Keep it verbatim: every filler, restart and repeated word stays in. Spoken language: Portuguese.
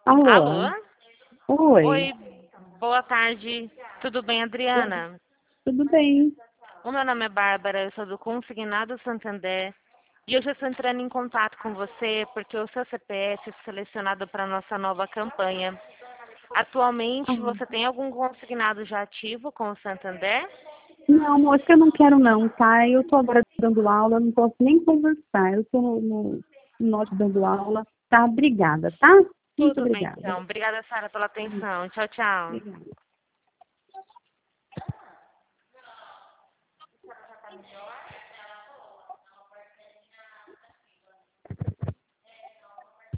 Alô? Alô? Oi, Oi, boa tarde. Tudo bem, Adriana? tudo bem? O meu nome é Bárbara, eu sou do Consignado Santander e eu já estou entrando em contato com você porque o seu C P F foi selecionado para a nossa nova campanha. Ah, Atualmente, você tem algum consignado já ativo com o Santander? não, moça, eu não quero não, tá? Eu tô agora dando aula, eu não posso nem conversar. Eu tô no, no, no norte dando aula. Tá? Obrigada, tá? Muito Tudo bem, obrigada. então. Obrigada, Sara, pela atenção. Tchau, tchau. Obrigada.